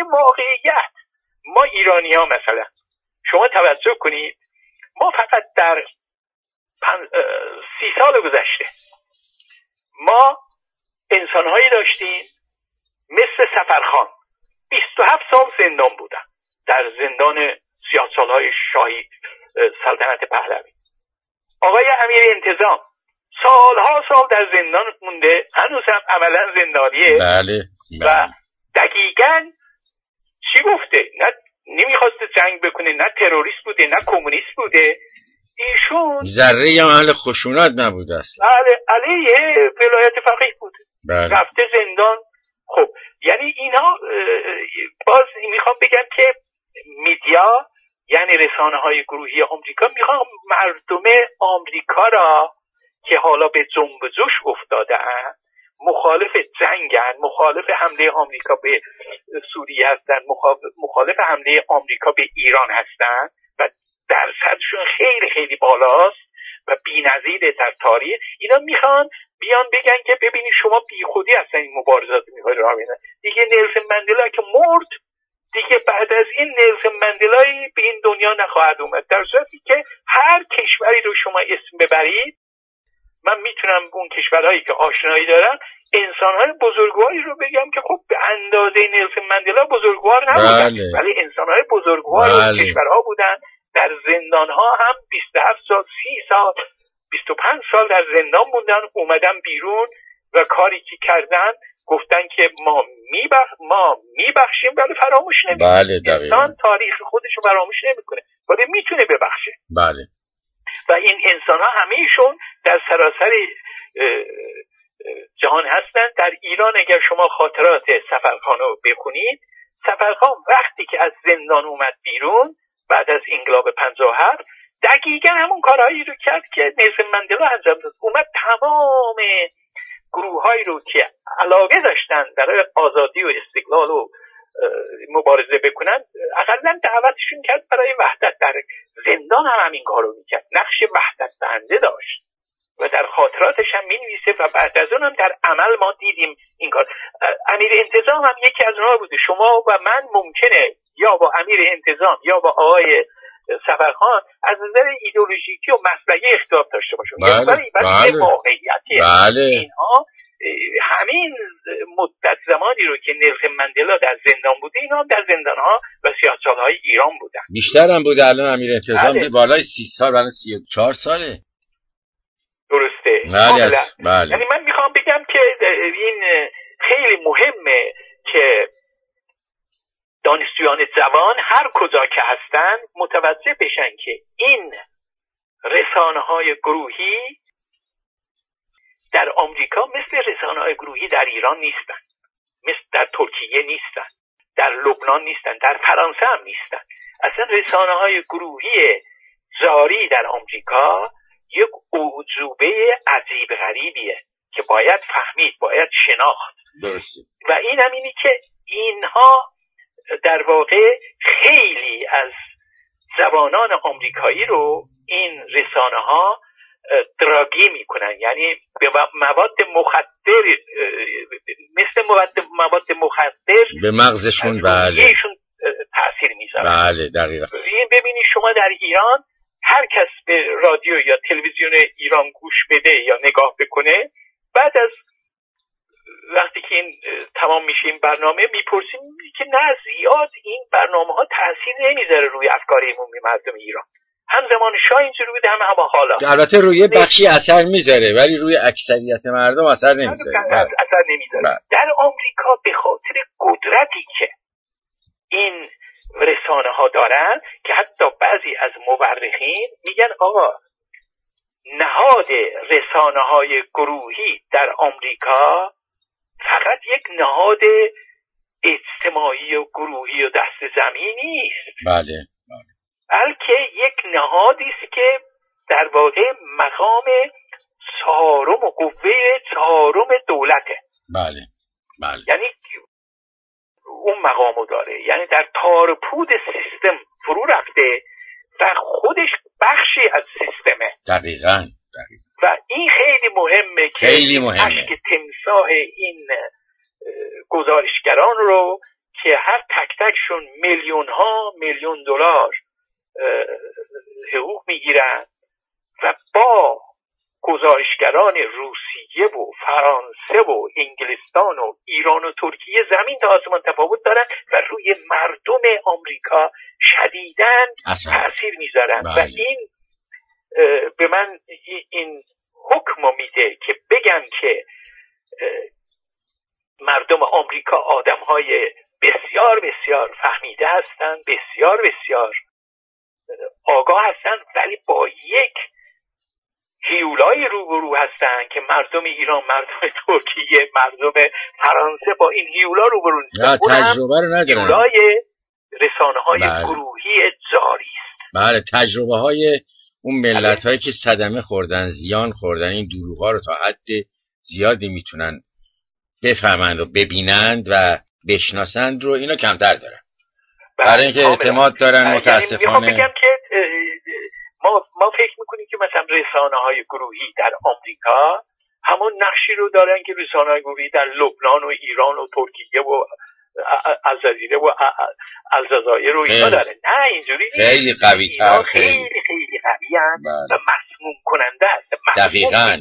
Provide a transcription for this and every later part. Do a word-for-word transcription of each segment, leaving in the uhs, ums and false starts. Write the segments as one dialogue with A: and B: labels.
A: واقعیت ما ایرانی ها مثلا شما توجه کنید ما فقط در پن... سی سال گذشته ما انسانهایی داشتیم مثل سفرخان بیست و هفت سال زندان بودن در زندان سیاه سالهای شاهی سلطنت پهلوی. آقای امیر انتظام سالها سال در زندان مونده، هنوز هم عملا زندانیه.
B: بله.
A: و دقیقاً چی گفته؟ نه نمیخواسته جنگ بکنه، نه تروریست بوده، نه کمونیست بوده. ایشون
B: ذره یا اهل خشونت نبوده است.
A: بله، علیه ولایت فقیه بوده.
B: بله.
A: رفته زندان. خب یعنی اینا باز میخوام بگم که میدیا یعنی رسانه های گروهی آمریکا میخوام مردم آمریکا را که حالا به جنب و جوش افتاده‌اند، مخالف جنگن، مخالف حمله آمریکا به سوریه هستن، مخالف حمله آمریکا به ایران هستن و درصدشون خیلی خیلی بالاست و بی‌نظیره در تاریخ. اینا میخوان بیان بگن که ببینید شما بی خودی هستن این مبارزات میخواد راه بندازن. دیگه نلسون مندلا که مرد، دیگه بعد از این نلسون مندلایی به این دنیا نخواهد اومد. در صورتی که هر کشوری رو شما اسم ببرید، من میتونم اون کشورهایی که آشنایی دارن انسانهای بزرگواری رو بگم که خب به اندازه نلسون مندلا بزرگوار نبودن،
B: بله.
A: ولی انسانهای بزرگوار
B: بله.
A: اون کشورها بودن. در زندانها هم بیست و هفت سال، سی سال، بیست و پنج سال در زندان موندن، اومدن بیرون و کاری که کردن گفتن که ما میبخ ما میبخشیم ولی فراموش نمیکنیم.
B: بله
A: انسان تاریخ خودش رو فراموش نمیکنه ولی میتونه ببخشه.
B: بله.
A: و این انسان ها همهشون در سراسر جهان هستند. در ایران اگر شما خاطرات سفرخان رو بخونید، سفرخان وقتی که از زندان اومد بیرون بعد از انقلاب پنجاه و هفت دقیقا همون کارهایی رو کرد که نلسون مندلا انجام داد. اومد تمام گروه‌هایی رو که علاقه داشتن برای آزادی و استقلال و مبارزه بکنن اقلا دعوتشون کرد برای وحدت. در زندان هم همین کارو میکرد، نقش وحدت دهنده داشت و در خاطراتش هم مینویسه و بعد از اون هم در عمل ما دیدیم این کار. امیر انتظام هم یکی از اونها بوده. شما و من ممکنه یا با امیر انتظام یا با آقای سفرخان از نظر ایدئولوژیکی و مسلکی اختلاف داشته باشیم،
B: بله.
A: ولی
B: بله.
A: واقعیتیه.
B: بله.
A: اینها همین مدت زمانی رو که نلسون مندلا در زندان بوده اینا هم در زندان‌ها و سیاست‌های ایران بودن.
B: بیشتر هم بوده. الان امیر انتظام
A: بله.
B: به بالای سی سال، الان سی و چهار ساله.
A: درسته.
B: بله. بله.
A: یعنی من میخوام بگم که این خیلی مهمه که دانشجویان جوان هر کجا که هستن متوجه بشن که این رسانه‌های گروهی در آمریکا مثل رسانه‌های گروهی در ایران نیستن، مثل در ترکیه نیستن، در لبنان نیستن، در فرانسه هم نیستن. اصلا رسانه‌های گروهی جاری در آمریکا یک اعجوبه عجیب غریبیه که باید فهمید، باید شناخت.
B: درسته.
A: و این هم اینی که اینها در واقع خیلی از جوانان آمریکایی رو این رسانه‌ها دراگی میکنن، یعنی به مواد مخدر، مثل مواد مواد مخدر
B: به مغزشون بله
A: ایشون تاثیر میذاره.
B: بله دقیقاً.
A: این ببینید شما در ایران هر کس به رادیو یا تلویزیون ایران گوش بده یا نگاه بکنه، بعد از وقتی که این تمام میشه این برنامه میپرسیم که نه زیاد این برنامه ها تاثیر نمیذاره روی افکار عمومی مردم ایران. هم زمان شاه اینجوری بوده هم هم حالا.
B: البته روی بخشی اثر میذاره ولی روی اکثریت مردم اثر نمیذاره.
A: اثر نمیذاره. در آمریکا به خاطر قدرتی که این رسانه ها دارن که حتی بعضی از مورخین میگن آقا نهاد رسانه های گروهی در آمریکا فقط یک نهاد اجتماعی و گروهی و دست زمینی نیست،
B: بله
A: بلکه یک نهادی است که در واقع مقام چهارم و قوه چهارم دولته.
B: بله بله.
A: یعنی اون مقامو داره، یعنی در تار پود سیستم فرو رفته و خودش بخشی از سیستمه.
B: دقیقاً دقیقاً.
A: و این خیلی مهمه که
B: خیلی مهمه.
A: اشک تمساح این گزارشگران رو که هر تک تک همشون میلیون ها میلیون دلار حقوق میگیرن و با گزارشگران روسیه و فرانسه و انگلستان و ایران و ترکیه زمین تا آسمان تفاوت دارن و روی مردم آمریکا شدیداً تأثیر میذارن و این به من این حکم میده که بگم که مردم آمریکا آدمهای بسیار بسیار فهمیده هستن، بسیار بسیار آگاه هستن، ولی با یک هیولای روبرو هستن که مردم ایران، مردم ترکیه، مردم فرانسه با این هیولا روبرو
B: نیستن. تجربه رو ندارن.
A: هیولای رسانه های بله. گروهی جاری است.
B: بله، تجربه های اون ملت هایی که صدمه خوردن، زیان خوردن، این دروغ ها رو تا حد زیادی میتونن بفهمند و ببینند و بشناسند رو اینا کمتر دارن. برای اینکه اعتماد دارن متاسفانه.
A: یعنی بگم که ما ما فکر میکنیم که مثلا رسانه های گروهی در آمریکا همون نقشی رو دارن که رسانه های گروهی در لبنان و ایران و ترکیه و الجزیره و الجزایر و اینا داره. نه اینجوری نیست.
B: خیلی قوی تر،
A: خیلی خیلی قوی هستند و مسموم کننده است.
B: دقیقاً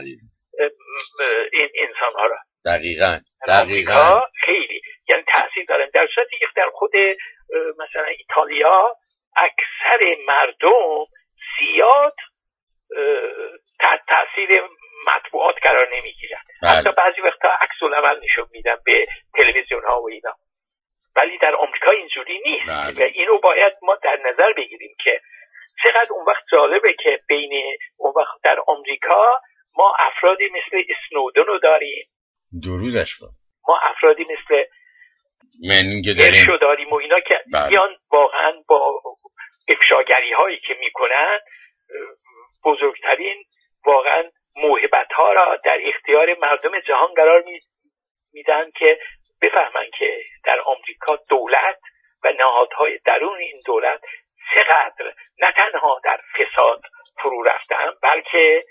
A: این انسان ها را
B: دقیقاً دقیقاً
A: خیلی یعنی تاثیر دارن. در صورتی که در خود مثلا ایتالیا اکثر مردم زیاد تحت تاثیر مطبوعات قرار نمیگیرن. حتی بعضی وقتا عکس العمل نشون میدن به تلویزیون ها و اینا، ولی در آمریکا اینجوری نیست. بله. و اینو باید ما در نظر بگیریم که چقدر اون وقت جالبه که بین اون وقت در آمریکا ما افرادی مثل اسنودن رو داریم،
B: درودش با
A: ما افرادی مثل
B: منینگ داریم
A: داریم و اینا که بیان واقعا با افشاگری هایی که میکنن بزرگترین واقعا موهبت ها را در اختیار مردم جهان قرار میدن که بفهمن که در آمریکا دولت و نهادهای درون این دولت چقدر نه تنها در فساد فرو رفتن، بلکه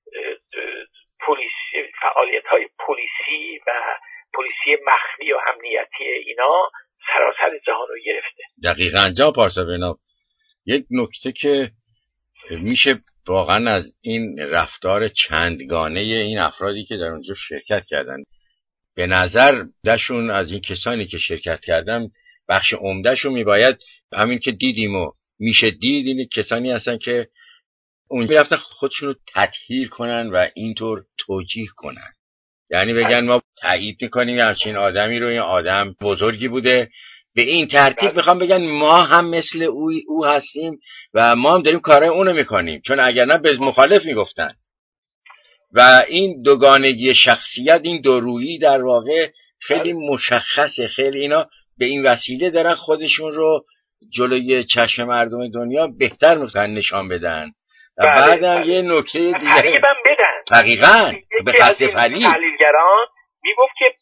A: پلیسی، فعالیت های پلیسی و پلیسی مخفی و امنیتی اینا سراسر جهان رو گرفته.
B: دقیقاً جا پارسا بنا یک نکته که میشه واقعا از این رفتار چندگانه این افرادی که در اونجا شرکت کردن به نظر دشون از این کسانی که شرکت کردن بخش عمدهشون میباید همین که دیدیم و میشه دید این کسانی هستن که اونجا میرفتن خودشون رو تطهیر کنن و اینطور توجیه کنن، یعنی بگن ما تایید میکنیم همچین آدمی رو، این آدم بزرگی بوده، به این ترتیب میخوام بگن ما هم مثل او, او هستیم و ما هم داریم کارهای اونو میکنیم، چون اگر نه به مخالف میگفتن. و این دوگانگی شخصیت، این دورویی در واقع خیلی مشخصه. خیلی اینا به این وسیله دارن خودشون رو جلوی چشم مردم دنیا بهتر مثلا نشان بدن و بعدم یه نکته دیگه
A: تقریبا بدن.
B: دقیقاً به قصد فعلی
A: تحلیلگران میگفت که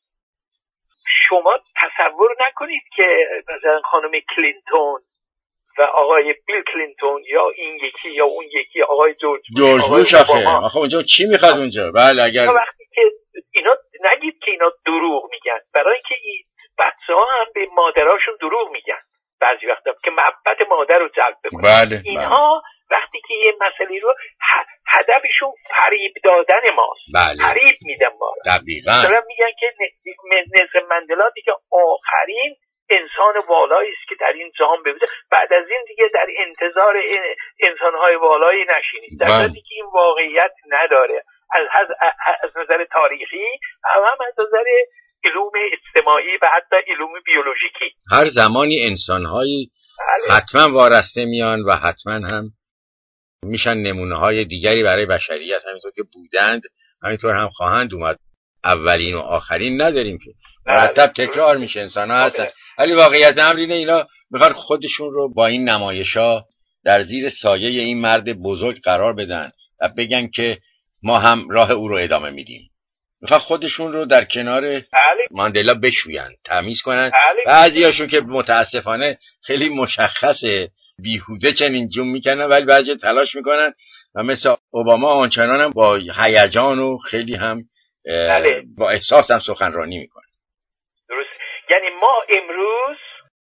A: شما تصور نکنید که مثلا خانم کلینتون و آقای بیل کلینتون یا این یکی یا اون یکی آقای جورج
B: جورج بوش آخه آخه اونجا چی میخواد اونجا؟ بله اگر
A: وقتی که اینا نگید که اینا دروغ میگن، برای اینکه این بچه‌ها هم به مادراشون دروغ میگن بعضی وقتا که محبت مادر رو جلب بکنن.
B: بله
A: اینها بله. وقتی که یه مسئله رو هدفشون فریب دادن ماست.
B: بله.
A: فریب میدن ما رو.
B: دقیقاً.
A: دارن میگن که نلسون مندلا دیگه آخرین انسان والایی است که در این جهان بوده، بعد از این دیگه در انتظار انسان‌های والایی نشینید. در حالی که این واقعیت نداره از, از, از نظر تاریخی، هم, هم از نظر علوم اجتماعی و حتی علوم بیولوژیکی.
B: هر زمانی انسان‌هایی
A: بله.
B: حتما وارسته میان و حتما هم میشن نمونه‌های دیگری برای بشریت، همینطور که بودند همینطور هم خواهند اومد. اولین و آخرین نداریم که مرتب تکرار میشه، انسان‌ها هستن. ولی واقعیت امر اینه اینا میخوان خودشون رو با این نمایش‌ها در زیر سایه این مرد بزرگ قرار بدن و بگن که ما هم راه او رو ادامه میدیم. میخوان خودشون رو در کنار ماندلا بشوین، تمیز کنن. بعضیاشون که متاسفانه خیلی مشخصه بیهوده چنین جون میکنن، ولی بعضی تلاش میکنن و مثل اوباما آنچنان هم با هیجان و خیلی هم با احساس هم سخنرانی میکنن.
A: درست. یعنی ما امروز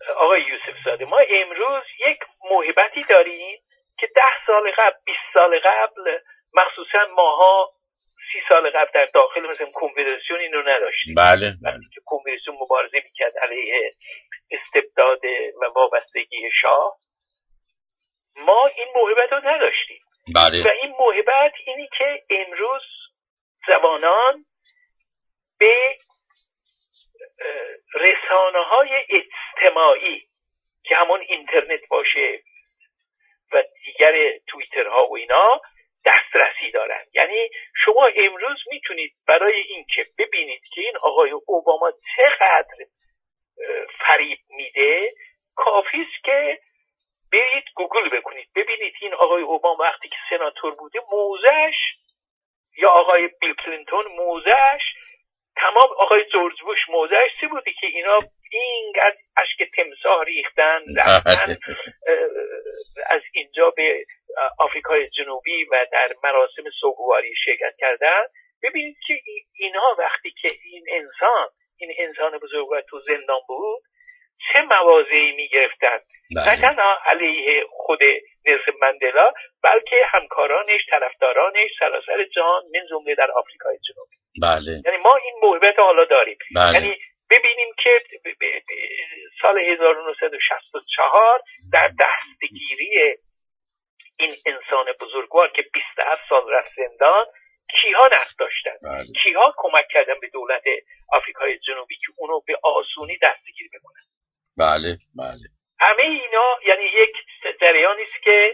A: آقای یوسف زاده، ما امروز یک موهبتی داریم که ده سال قبل، بیست سال قبل، مخصوصا ماها سی سال قبل در داخل مثلا کنفدراسیون این رو نداشتیم.
B: بله بله.
A: که کنفدراسیون مبارزه میکرد علیه استبداد و وابستگی شاه، ما این موهبت رو نداشتیم.
B: بله.
A: و این موهبت اینی که امروز زبانان به رسانه های اجتماعی که همون اینترنت باشه و دیگر توییترها و اینا دسترسی دارن. یعنی شما امروز میتونید برای اینکه ببینید که این آقای اوباما چقدر فریب میده، کافیست که برید گوگل بکنید ببینید این آقای اوباما وقتی که سناتور بوده موزش، یا آقای بیل کلینتون موزش، تمام آقای جورج بوش موزش چی بوده که اینا اینقدر اشک تمساح ریختن رفتن از اینجا به آفریقای جنوبی و در مراسم سوگواری شرکت کردن. ببینید که اینا وقتی که این انسان این انسان بزرگوار تو زندان بود چه مواضعی میگرفتن، نه تنها علیه خود نلسون ماندلا بلکه همکارانش، طرفدارانش سراسر جهان من جمله در آفریقای جنوبی.
B: بله.
A: یعنی ما این موهبت حالا داریم.
B: بله.
A: یعنی ببینیم که ب ب ب سال هزار و نهصد و شصت و چهار در دستگیری این انسان بزرگوار که بیست و هفت سال رفت زندان کیها نقش داشتن؟
B: بله.
A: کیها کمک کردن به دولت آفریقای جنوبی که اونو به آسونی دستگیر بکنن؟
B: بله بله.
A: همه اینا یعنی یک جریانی است که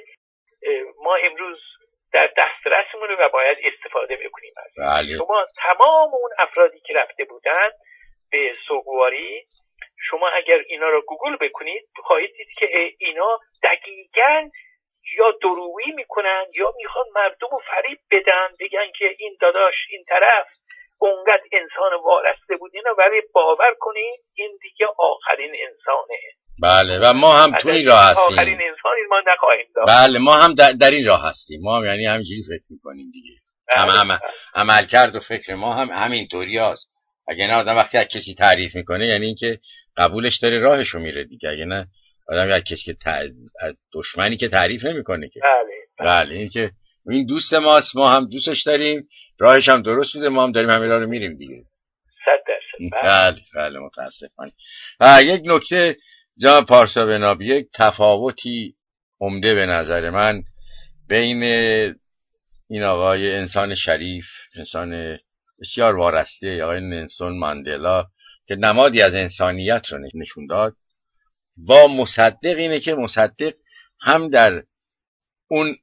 A: ما امروز در دسترسمونه و باید استفاده بکنیم از.
B: بله.
A: شما تمام اون افرادی که رفته بودن به سوگواری، شما اگر اینا رو گوگل بکنید خواهید دید که اینا دقیقاً یا دروغی میکنن یا میخوان مردم رو فریب بدن، بگن که این داداش این طرف اونقدر انسان وارسته بود اینا، ولی باور کنید این دیگه آخرین انسانه.
B: بله. و ما هم تو این راه هستیم.
A: آخرین انسانی ما نخواهیم داشت.
B: بله ما هم در, در این راه هستیم. ما هم یعنی همینجوری فکر میکنیم دیگه. هم هم عمل کرد و فکر ما هم همینطوری هست. اگه نه آدم وقتی از کسی تعریف میکنه یعنی اینکه قبولش داره راهشو میره دیگه. اگه نه آدم از کسی که تع... از دشمنی که تعریف نمیکنه که.
A: بله.
B: بله. این که این دوست ماست، ما هم دوستش داریم، راهش هم درست بوده، ما هم داریم همین راه رو میریم دیگه.
A: صد درصد.
B: بله بله متاسفانه. یک نکته جناب پارسا بناب، یک تفاوتی عمده به نظر من بین این آقای انسان شریف، انسان بسیار وارسته، آقای نلسون ماندلا که نمادی از انسانیت رو نشون داد، با مصدق اینه که مصدق هم در اون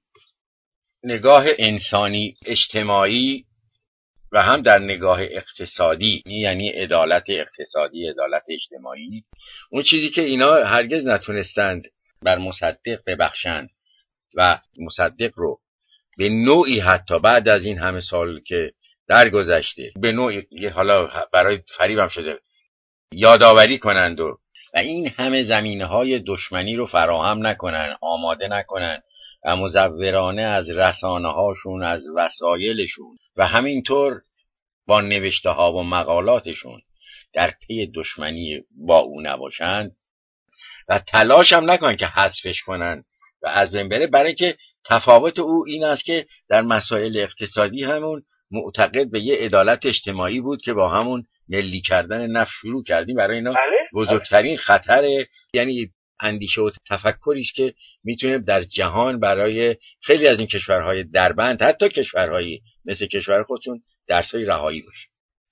B: نگاه انسانی اجتماعی و هم در نگاه اقتصادی، یعنی عدالت اقتصادی، عدالت اجتماعی، اون چیزی که اینا هرگز نتونستند بر مصدق ببخشند و مصدق رو به نوعی حتی بعد از این همه سال که درگذشته به نوعی حالا برای فریبم شده یادآوری کنند و و این همه زمینه‌های دشمنی رو فراهم نکنن، آماده نکنن و مزورانه از رسانه‌هاشون، از وسایلشون و همینطور با نوشته‌ها و مقالاتشون در پی دشمنی با او نباشند و تلاش هم نکنن که حذفش کنن و از بین بره، برای که تفاوت او این است که در مسائل اقتصادی همون معتقد به یه عدالت اجتماعی بود که با همون ملی کردن نفت شروع کردیم. برای اینا بزرگترین خطر، یعنی اندیشه و تفکری است که میتونه در جهان برای خیلی از این کشورهای دربند، حتی کشورهایی مثل کشور خودشون، درسای رهایی باشه.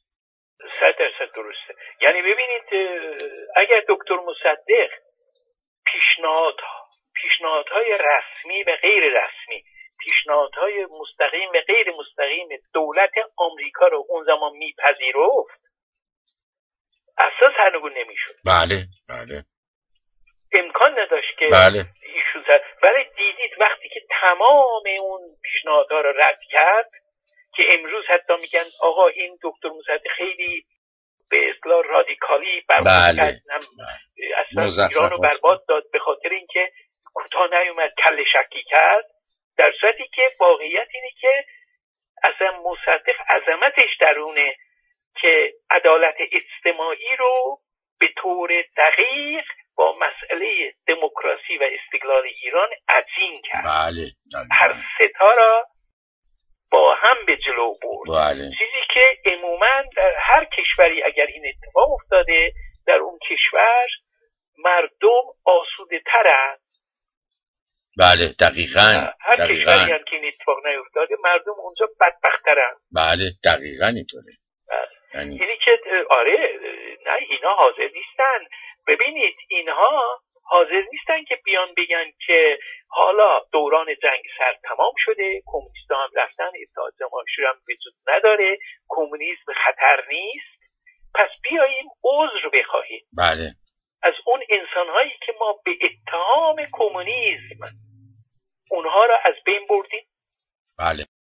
A: صد درصد درسته. یعنی ببینید اگر دکتر مصدق پیشنهاد پیشنهادهای رسمی و غیر رسمی، پیشنهادهای مستقیم و غیر مستقیم دولت آمریکا رو اون زمان میپذیرفت، اساس هرگونه نمیشد.
B: بله بله.
A: امکان نداشت که
B: بله.
A: ایشون زد. ولی دیدید وقتی که تمام اون پیشنهادها رو رد کرد که امروز حتی میگن آقا این دکتر مصدق خیلی به اصطلاح رادیکالی برخورد کرد، اصلا ایران رو برباد داد به خاطر اینکه کوتاه نیومد، کله شکی کرد، در صورتی که واقعیت اینه که اصلا مصدق عظمتش درونه که عدالت اجتماعی رو به طور دقیق با مسئله دموکراسی و استقلال ایران عجین کرد.
B: بله.
A: هر ستا را با هم به جلو برد.
B: بله.
A: چیزی که عموما در هر کشوری اگر این اتفاق افتاده، در اون کشور مردم آسوده ترن.
B: بله دقیقاً.
A: هر
B: دقیقاً.
A: کشوری هم که این اتفاق نیفتاده مردم اونجا بدبخت ترن.
B: بله دقیقاً اینطوره.
A: یعنی اینی که آره، نه اینا حاضر نیستن. ببینید اینها حاضر نیستن که بیان بگن که حالا دوران جنگ سرد تمام شده، کمونیست‌ها هم رفتن، اتحاد جماهیر هم وجود نداره، کمونیسم خطر نیست، پس بیاییم عذر بخواهیم.
B: بله.
A: از اون انسان‌هایی که ما به اتهام کمونیسم اونها را از بین بردیم.
B: بله.